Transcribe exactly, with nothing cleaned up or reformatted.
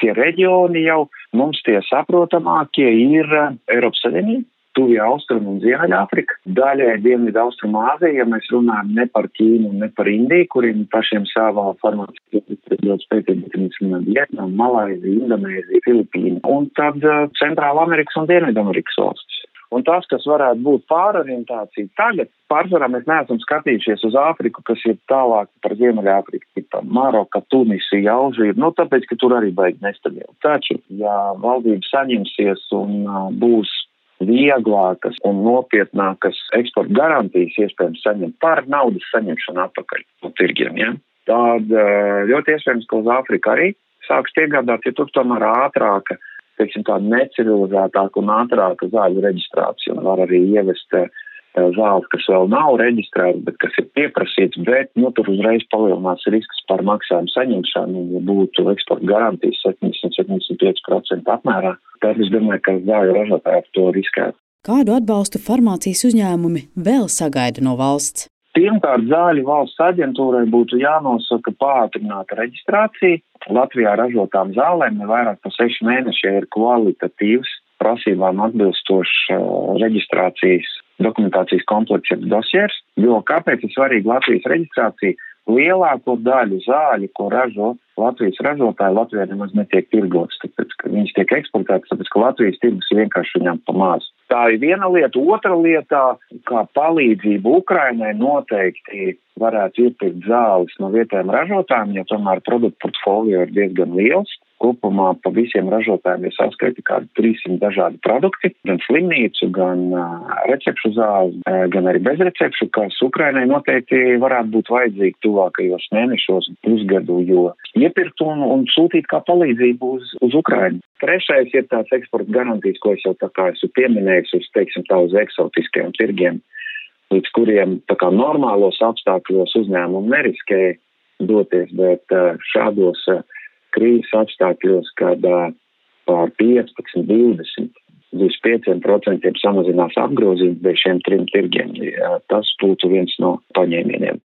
tie reģioni jau mums tie saprotamākie ir Eiropas Savienība, Tuvie Austrumi un Ziemeļāfrika, daļai Dienvidu Austrumu Āzija, ja mēs runājam ne par Ķīnu un ne par Indiju, kuriem pašiem savā farmācija ir ļoti spēcīgi, bet mēs runājam Vietnam, Malaizija, Indonēzija, Filipīna, un tad uh, Centrāla Amerikas un Dienvidu Amerikas valstis. Un tas, kas varētu būt pārorientācija tagad, pārsvarā mēs neesam skatījušies uz Āfriku, kas ir tālāk par Ziemeļāfriku, tipa Maroka, Tunisija, Alžīra, nu tāpēc, ka tur arī baigi nestabili. Taču, ja valdība saņemsies un uh, būs vieglākas un nopietnākas eksporta garantijas iespējams saņemt par naudas saņemšanu atpakaļ no tirgiem, ja? Tad ļoti iespējams, ka uz Āfriku arī sāks iegādāt, ja tur tomēr ātrāka, teiksim tā necivilizētāka un ātrāka zāļu reģistrācija un var arī ievest zāles, kas vēl nav reģistrētas, bet kas ir pieprasīts, bet nu, tur uzreiz palielinās risks par maksājumu saņemšanu, ja būtu eksporta garantijas septiņdesmit līdz septiņdesmit pieci procenti apmērā. Tad es domāju, ka zāļu ražotāji ar to riskētu. Kādu atbalstu farmācijas uzņēmumi vēl sagaida no valsts? Pirmkārt, zāļu valsts aģentūrai būtu jānosaka pātrināta reģistrācija. Latvijā ražotām zālēm ne vairāk par seši mēneši ir kvalitatīvs prasībām atbilstošs uh, reģistrācijas dokumentācijas komplekts ir dosjers, jo kāpēc ir svarīga Latvijas reģistrācija? Lielāko daļu zāļu, ko ražo Latvijas ražotāji, Latvijā nemaz netiek tirgotas, tāpēc, ka viņas tiek eksportētas, tāpēc, ka Latvijas tirgus ir vienkārši viņam pa maz. Tā ir viena lieta. Otra lietā, kā palīdzību Ukrainai noteikti varētu iepirkt zāles no vietējiem ražotājiem, jo tomēr produktu portfolio ir diezgan liels. Kopumā pa visiem ražotājiem ir saskaiti kādi trīssimt dažādi produkti, gan slimnīcu, gan uh, recepšu zāles, uh, gan arī bezrecepšu, kas Ukrainai noteikti varētu būt vajadzīgi tuvākajos mēnešos, pusgadu, jo iepirkt un, un sūtīt kā palīdzību uz, uz Ukrainu. Trešais ir tāds eksporta garantijas, ko es jau tā kā esmu pieminējis, uz, teiksim, tā uz eksotiskajiem tirgiem, līdz kuriem tā kā normālos apstākļos uzņēmumi neriskēja doties, bet uh, šādos uh, krīzes apstākļos, kad uh, pār piecpadsmit, divdesmit līdz pieciem procentiem samazinās apgrozījums bez šiem trim tirgiem. Tas būtu viens no paņēmieniem.